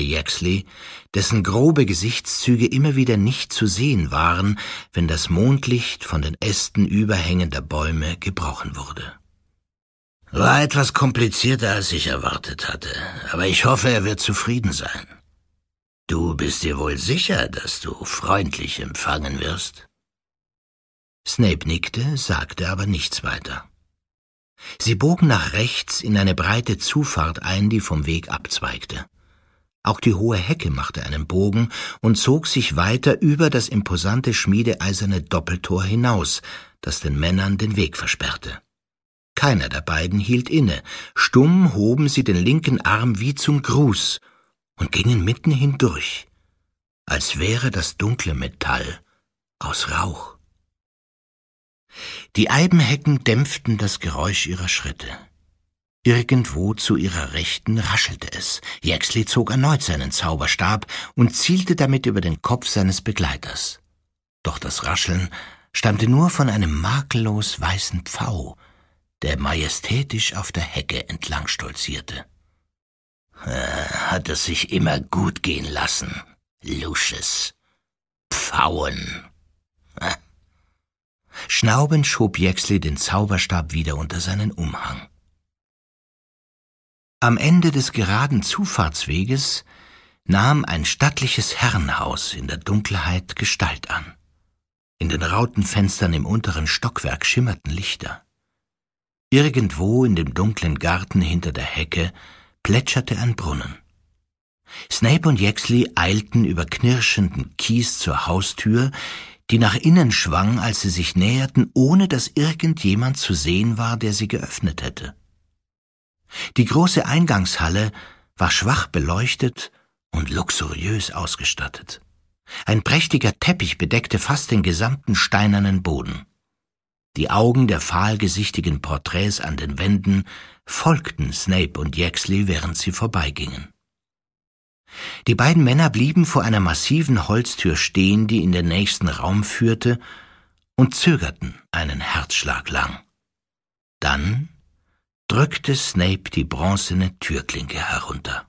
Yaxley, dessen grobe Gesichtszüge immer wieder nicht zu sehen waren, wenn das Mondlicht von den Ästen überhängender Bäume gebrochen wurde. »War etwas komplizierter, als ich erwartet hatte, aber ich hoffe, er wird zufrieden sein. Du bist dir wohl sicher, dass du freundlich empfangen wirst?« Snape nickte, sagte aber nichts weiter. Sie bogen nach rechts in eine breite Zufahrt ein, die vom Weg abzweigte. Auch die hohe Hecke machte einen Bogen und zog sich weiter über das imposante schmiedeeiserne Doppeltor hinaus, das den Männern den Weg versperrte. Keiner der beiden hielt inne. Stumm hoben sie den linken Arm wie zum Gruß und gingen mitten hindurch, als wäre das dunkle Metall aus Rauch. Die Eibenhecken dämpften das Geräusch ihrer Schritte. Irgendwo zu ihrer Rechten raschelte es. Yaxley zog erneut seinen Zauberstab und zielte damit über den Kopf seines Begleiters. Doch das Rascheln stammte nur von einem makellos weißen Pfau, der majestätisch auf der Hecke entlang stolzierte. »Hat es sich immer gut gehen lassen, Lucius. Pfauen!« Schnaubend schob Yaxley den Zauberstab wieder unter seinen Umhang. Am Ende des geraden Zufahrtsweges nahm ein stattliches Herrenhaus in der Dunkelheit Gestalt an. In den Rautenfenstern im unteren Stockwerk schimmerten Lichter. Irgendwo in dem dunklen Garten hinter der Hecke plätscherte ein Brunnen. Snape und Yaxley eilten über knirschenden Kies zur Haustür, die nach innen schwang, als sie sich näherten, ohne dass irgendjemand zu sehen war, der sie geöffnet hätte. Die große Eingangshalle war schwach beleuchtet und luxuriös ausgestattet. Ein prächtiger Teppich bedeckte fast den gesamten steinernen Boden. Die Augen der fahlgesichtigen Porträts an den Wänden folgten Snape und Yaxley, während sie vorbeigingen. Die beiden Männer blieben vor einer massiven Holztür stehen, die in den nächsten Raum führte, und zögerten einen Herzschlag lang. Dann drückte Snape die bronzene Türklinke herunter.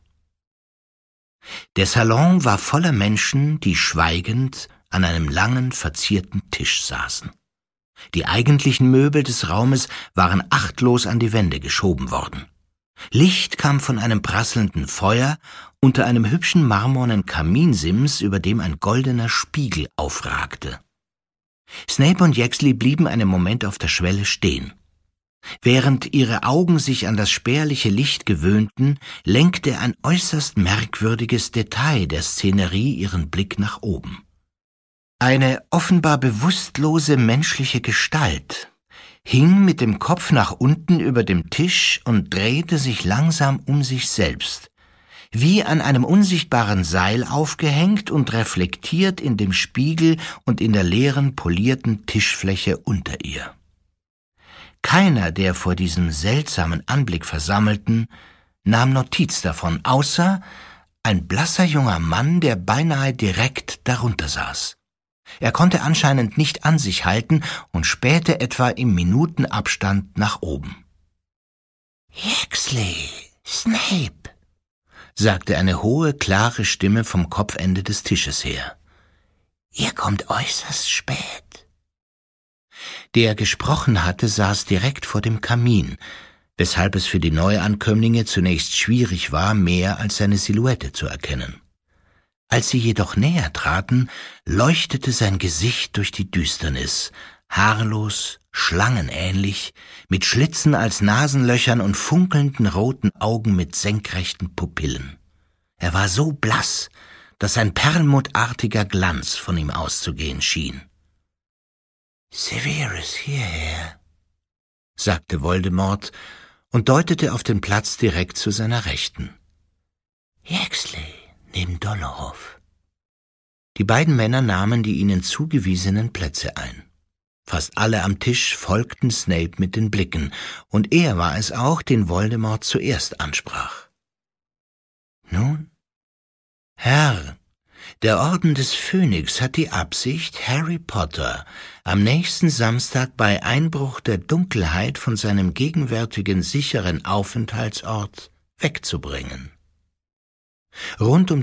Der Salon war voller Menschen, die schweigend an einem langen, verzierten Tisch saßen. Die eigentlichen Möbel des Raumes waren achtlos an die Wände geschoben worden. Licht kam von einem prasselnden Feuer unter einem hübschen marmornen Kaminsims, über dem ein goldener Spiegel aufragte. Snape und Yaxley blieben einen Moment auf der Schwelle stehen. Während ihre Augen sich an das spärliche Licht gewöhnten, lenkte ein äußerst merkwürdiges Detail der Szenerie ihren Blick nach oben. Eine offenbar bewusstlose menschliche Gestalt hing mit dem Kopf nach unten über dem Tisch und drehte sich langsam um sich selbst, wie an einem unsichtbaren Seil aufgehängt und reflektiert in dem Spiegel und in der leeren, polierten Tischfläche unter ihr. Keiner der vor diesem seltsamen Anblick Versammelten nahm Notiz davon, außer ein blasser junger Mann, der beinahe direkt darunter saß. Er konnte anscheinend nicht an sich halten und spähte etwa im Minutenabstand nach oben. »Yaxley, Snape«, sagte eine hohe, klare Stimme vom Kopfende des Tisches her. »Ihr kommt äußerst spät.« Der gesprochen hatte, saß direkt vor dem Kamin, weshalb es für die Neuankömmlinge zunächst schwierig war, mehr als seine Silhouette zu erkennen. Als sie jedoch näher traten, leuchtete sein Gesicht durch die Düsternis, haarlos, schlangenähnlich, mit Schlitzen als Nasenlöchern und funkelnden roten Augen mit senkrechten Pupillen. Er war so blass, dass ein perlmuttartiger Glanz von ihm auszugehen schien. »Severus hierher«, sagte Voldemort und deutete auf den Platz direkt zu seiner Rechten. »Yaxley neben Dolohov.« Die beiden Männer nahmen die ihnen zugewiesenen Plätze ein. Fast alle am Tisch folgten Snape mit den Blicken, und er war es auch, den Voldemort zuerst ansprach. »Nun, Herr, der Orden des Phönix hat die Absicht, Harry Potter am nächsten Samstag bei Einbruch der Dunkelheit von seinem gegenwärtigen sicheren Aufenthaltsort wegzubringen. Rund um